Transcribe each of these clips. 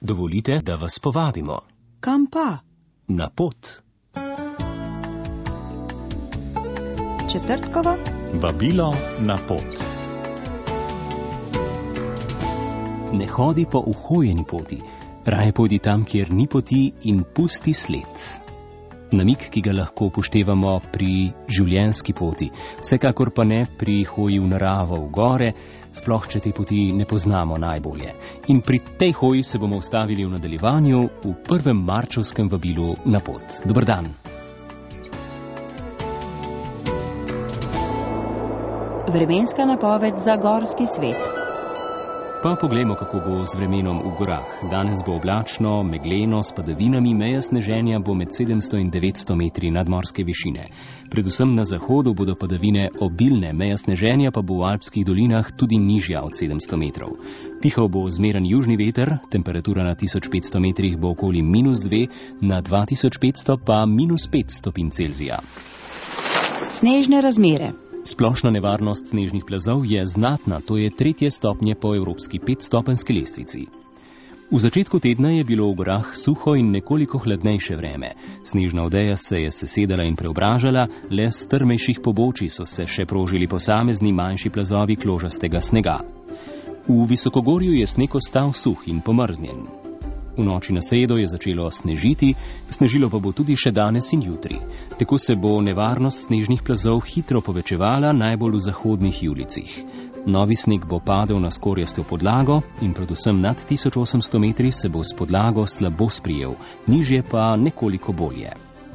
Dovolite, da vas povabimo. Kam pa? Na pot. Četrtkova? Vabilo na pot. Ne hodi po uhojeni poti, raje pojdi tam, kjer ni poti in pusti sled. Namig, ki ga lahko upoštevamo pri življenjski poti, vsekakor pa ne pri hoji v naravo, v gore, sploh če te poti ne poznamo najbolje. In pri tej hoji se bomo ustavili v nadaljevanju v prvem marčevskem vabilu na pot. Dober dan. Vremenska napoved za gorski svet. Pa poglejmo, kako bo z vremenom v gorah. Danes bo oblačno, megleno, s padavinami, meja sneženja bo med 700 in 900 metri nadmorske višine. Predvsem na zahodu bodo padavine obilne, meja sneženja pa bo v alpskih dolinah tudi nižja od 700 metrov. Pihal bo zmeren južni veter, temperatura na 1500 metrih bo okoli -2, na 2500 pa -5 stopinj Celzija. Snežne razmere. Splošna nevarnost snežnih plazov je znatna, to je 3. stopnje po evropski 5-stopenjski lestvici. V začetku tedna je bilo v gorah suho in nekoliko hladnejše vreme. Snežna odeja se je sesedala in preobražala, le s strmejših pobočij so se še prožili posamezni manjši plazovi kložastega snega. V visokogorju je sneg ostal suh in pomrznjen. V noči na sredo je začelo snežiti, snežilo pa bo tudi še danes in jutri. Tako se bo nevarnost snežnih plazov hitro povečevala, najbolj v zahodnih julicih. Novi sneg bo padel na skorjasto podlago in predvsem nad 1800 metri se bo s podlago slabo sprijel, nižje pa nekoliko bolje.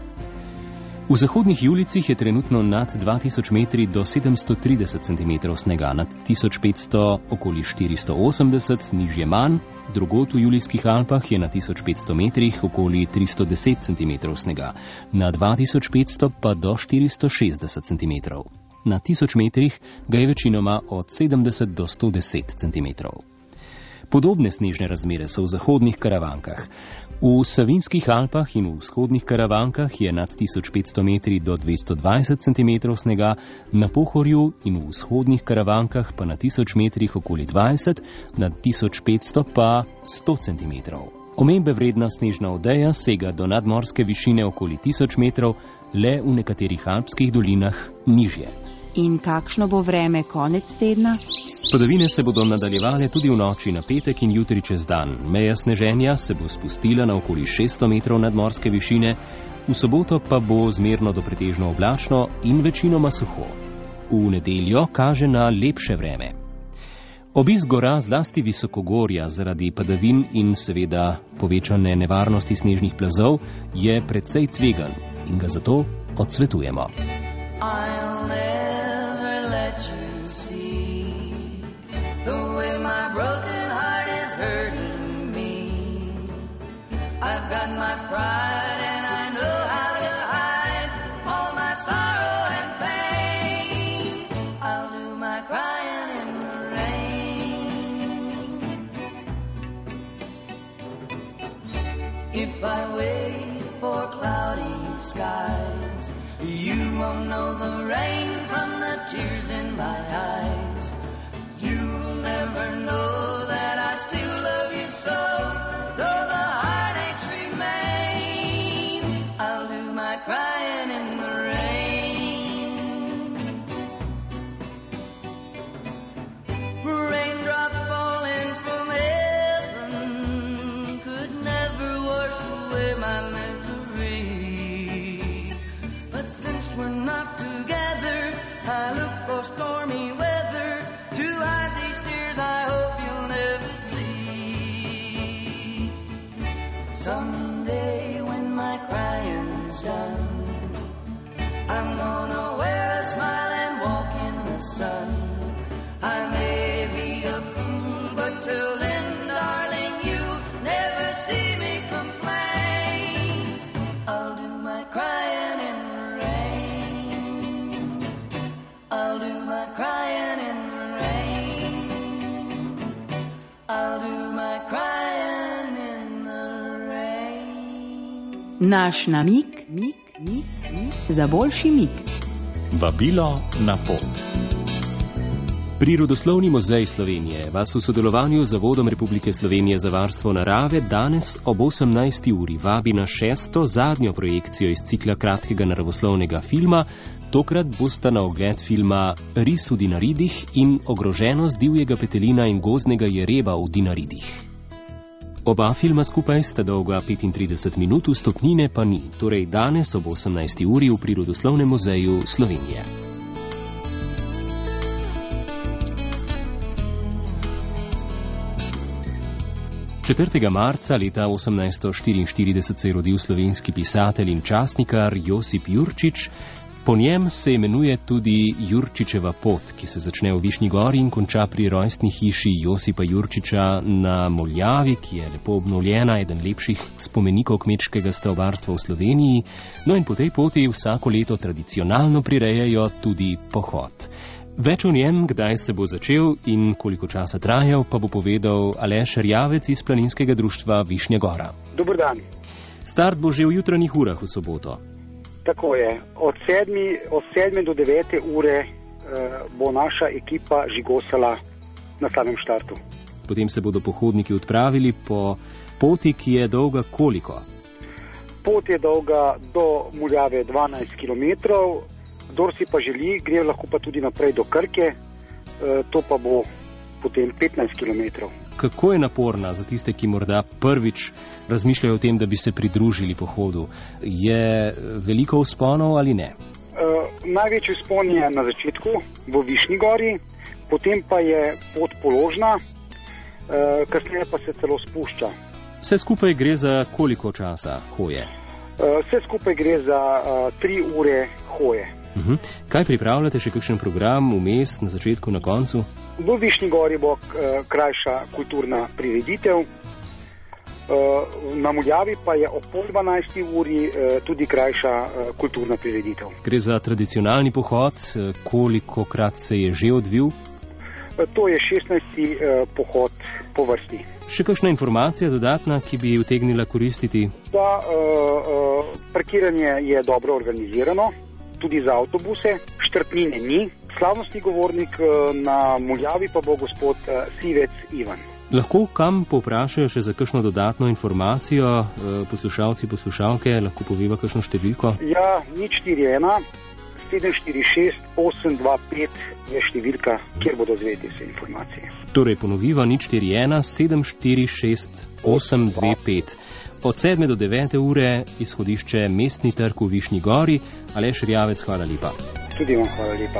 V zahodnih julicih je trenutno nad 2000 metri do 730 cm snega, nad 1500 okoli 480, nižje manj, drugod v Julijskih Alpah je na 1500 metrih okoli 310 cm snega, na 2500 pa do 460 cm. Na 1000 metrih ga je večinoma od 70 do 110 cm. Podobne snežne razmere so v zahodnih Karavankah. V Savinjskih Alpah in v vzhodnih Karavankah je nad 1500 metri do 220 cm snega, na Pohorju in v vzhodnih Karavankah pa na 1000 metrih okoli 20, nad 1500 pa 100 cm. Omembe vredna snežna odeja sega do nadmorske višine okoli 1000 metrov, le v nekaterih alpskih dolinah nižje. In kakšno bo vreme konec tedna? Padavine se bodo nadaljevale tudi v noči na petek in jutri čez dan. Meja sneženja se bo spustila na okoli 600 metrov nadmorske višine, v soboto pa bo zmerno do pretežno oblačno in večinoma suho. V nedeljo kaže na lepše vreme. Obisk gora, zlasti visokogorja, zaradi padavin in seveda povečane nevarnosti snežnih plazov je precej tvegan in ga zato odsvetujemo. You see the way my broken heart is hurting me. I've got my pride and I know how to hide all my sorrow and pain. I'll do my crying in the rain. If I wait for cloudy skies, you won't know the rain from the tears in my eyes. You'll never know that I still love you so, though the heartaches remain. I'll do my crying in the rain. Raindrops falling from heaven could never wash away my misery. But since we're not together, I look for stormy weather to hide these tears I hope you'll never see. Someday when my crying's done, I'm gonna wear a smile and walk in the sun. I may be a fool, but till then, darling, you'll never see me complain. I'll do my crying in the rain. I'll do my crying in the rain. I'll do my crying in the rain. Naš namig za boljši mig. Vabilo na pot. Prirodoslovni muzej Slovenije vas v sodelovanju z Zavodom Republike Slovenije za varstvo narave danes ob 18. uri vabi na 6. zadnjo projekcijo iz cikla kratkega naravoslovnega filma. Tokrat bosta na ogled filma Ris v Dinaridih in Ogroženost divjega petelina in gozdnega jereba v Dinaridih. Oba filma skupaj sta dolga 35 minut, vstopnine pa ni, torej danes ob 18. uri v Prirodoslovnem muzeju Slovenije. Četrtega marca leta 1844 se je rodil slovenski pisatelj in časnikar Josip Jurčič. Po njem se imenuje tudi Jurčičeva pot, ki se začne v Višnji Gori in konča pri rojstni hiši Josipa Jurčiča na Moljavi, ki je lepo obnovljena, eden lepših spomenikov kmečkega stavbarstva v Sloveniji. No in po tej poti vsako leto tradicionalno prirejajo tudi pohod. Več o njem, kdaj se bo začel in koliko časa trajal, pa bo povedal Aleš Erjavec iz Planinskega društva Višnja Gora. Dober dan. Start bo že v jutranjih urah v soboto. Tako je. Od 7. do 9. ure bo naša ekipa žigosala na samem štartu. Potem se bodo pohodniki odpravili po poti, ki je dolga koliko? Pot je dolga do Muljave 12 km. Kdor si pa želi, gre lahko pa tudi naprej do Krke, to pa bo potem 15 km. Kako je naporna za tiste, ki morda prvič razmišljajo o tem, da bi se pridružili pohodu? Je veliko vzponov ali ne? Največji vzpon je na začetku v Višnji Gori, potem pa je pot položna, kasneje pa se celo spušča. Vse skupaj gre za koliko časa hoje? Vse skupaj gre za 3 ure hoje. Kaj pripravljate, še kakšen program vmes, na začetku, na koncu? V Višnji Gori bo krajša kulturna prireditev, na Muljavi pa je ob 11. uri tudi krajša kulturna prireditev. Gre za tradicionalni pohod, kolikokrat se je že odvil? To je 16. Pohod po vrsti. Še kakšna informacija dodatna, ki bi utegnila koristiti? Da, parkiranje je dobro organizirano, tudi za avtobuse, štartnine ni. Slavnostni govornik na Muljavi pa bo gospod Sivec Ivan. Lahko kam povprašajo še za kakšno dodatno informacijo, poslušalci, poslušalke, lahko poveva kakšno številko? Ja, 041 746 825 je številka, kjer bodo zvedeli vse informacije. Torej ponoviva 041 746 825. Od 7. do 9. ure izhodišče Mestni trg v Višnji Gori. Aleš Erjavec, hvala lepa. Tudi vam hvala lepa.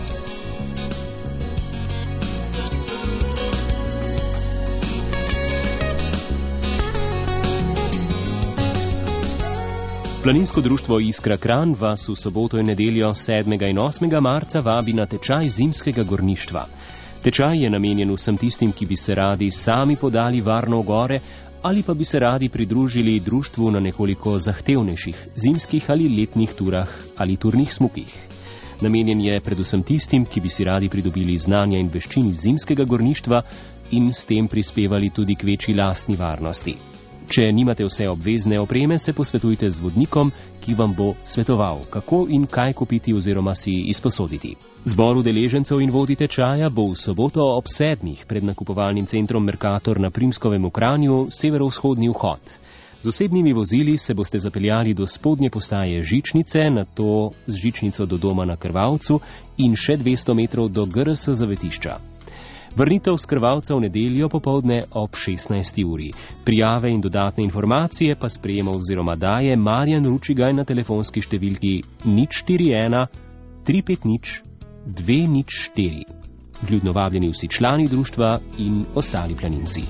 Planinsko društvo Iskra Kranj vas v soboto in nedeljo 7. in 8. marca vabi na tečaj zimskega gorništva. Tečaj je namenjen vsem tistim, ki bi se radi sami podali varno v gore ali pa bi se radi pridružili društvu na nekoliko zahtevnejših zimskih ali letnih turah ali turnih smukih. Namenjen je predvsem tistim, ki bi si radi pridobili znanja in veščin iz zimskega gorništva in s tem prispevali tudi k večji lastni varnosti. Če nimate vse obvezne opreme, se posvetujte z vodnikom, ki vam bo svetoval, kako in kaj kupiti oziroma si izposoditi. Zbor udeležencev in vodji tečaja bo v soboto ob 7. pred nakupovalnim centrom Mercator na Primskovem v Kranju, severovzhodni vhod. Z osebnimi vozili se boste zapeljali do spodnje postaje Žičnice, nato z Žičnico do doma na Krvavcu in še 200 metrov do GRS zavetišča. Vrnitev skrvalca v nedeljo popoldne ob 16. uri. Prijave in dodatne informacije pa sprejema oziroma daje Marjan Ručigaj na telefonski številki 041 350 204. Vljudno vabljeni vsi člani društva in ostali planinci.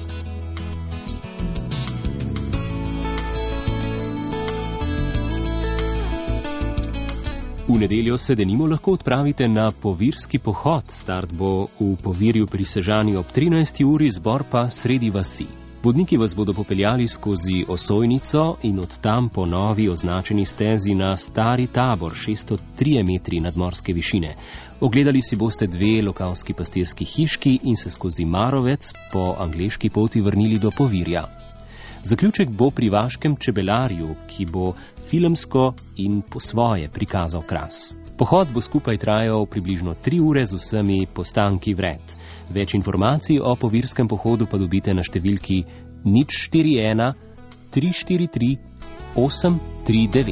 V nedeljo se denimo lahko odpravite na povirski pohod. Start bo v Povirju pri Sežani ob 13. uri, zbor pa sredi vasi. Vodniki vas bodo popeljali skozi Osojnico in od tam po novi označeni stezi na Stari Tabor, 603 metri nadmorske višine. Ogledali si boste 2 lokavski pastirski hiški in se skozi Marovec po angleški poti vrnili do Povirja. Zaključek bo pri vaškem čebelarju, ki bo filmsko in po svoje prikazal Kras. Pohod bo skupaj trajal približno 3 ure z vsemi postanki vred. Več informacij o povirskem pohodu pa dobite na številki 041 343 839.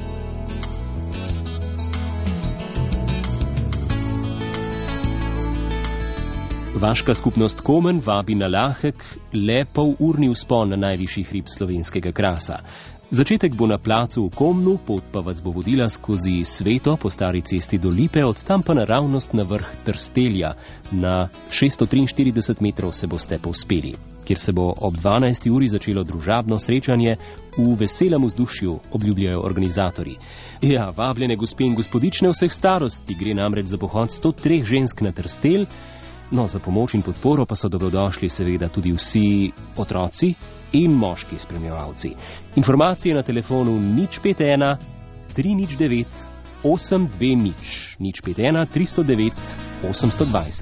Vaška skupnost Komen vabi na lahek, le polurni vzpon na najvišji hrib slovenskega Krasa. Začetek bo na placu v Komnu, pot pa vas bo vodila skozi Sveto po stari cesti do Lipe, od tam pa naravnost na vrh Trstelja. Na 643 metrov se boste povzpeli, kjer se bo ob 12. uri začelo družabno srečanje v veselem vzdušju, obljubljajo organizatorji. Ja, vabljene gospe in gospodične vseh starosti, gre namreč za pohod 103 žensk na Trstelj. No, za pomoč in podporo pa so dobrodošli seveda tudi vsi otroci in moški spremljevalci. Informacije na telefonu 051 309 820 051 309 820.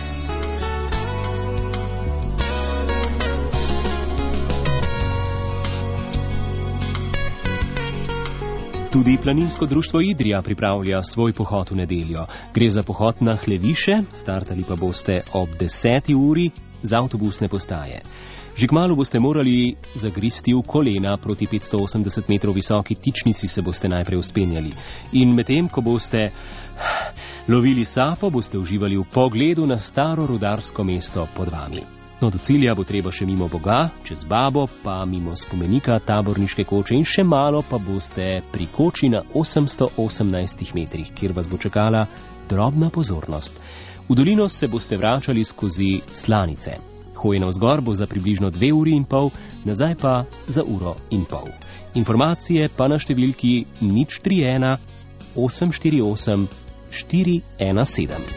Tudi planinsko društvo Idrija pripravlja svoj pohod v nedeljo. Gre za pohod na Hleviše, startali pa boste ob 10. uri z avtobusne postaje. Že kmalu boste morali zagristi v kolena, proti 580 metrov visoki tičnici se boste najprej vzpenjali. In medtem, ko boste lovili sapo, boste uživali v pogledu na staro rudarsko mesto pod vami. No, do cilja bo treba še mimo Boga, čez Babo, pa mimo spomenika Taborniške koče in še malo pa boste pri koči na 818 metrih, kjer vas bo čakala drobna pozornost. V dolino se boste vračali skozi Slanice. Hoje navzgor bo za približno 2 uri in pol, nazaj pa za 1 uro in pol. Informacije pa na številki 031 848 417.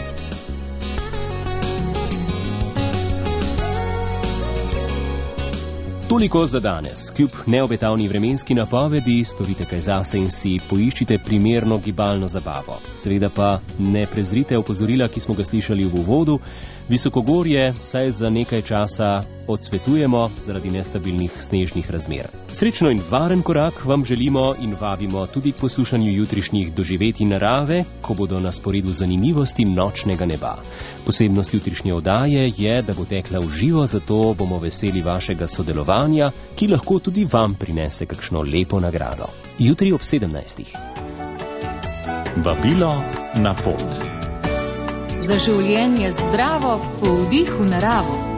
Toliko za danes. Kljub neobetavni vremenski napovedi storite kaj zase in si poiščite primerno gibalno zabavo. Seveda pa ne prezrite opozorila, ki smo ga slišali v uvodu. Visokogorje vsaj za nekaj časa odsvetujemo zaradi nestabilnih snežnih razmer. Srečno in varen korak vam želimo in vabimo tudi k poslušanju jutrišnjih doživetij narave, ko bodo na sporedu zanimivosti nočnega neba. Posebnost jutrišnje oddaje je, da bo tekla v živo, zato bomo veseli vašega sodelovanja, ki lahko tudi vam prinese kakšno lepo nagrado. Jutri ob 17. Vabilo na pot. Za življenje zdravo, po vdihu naravo.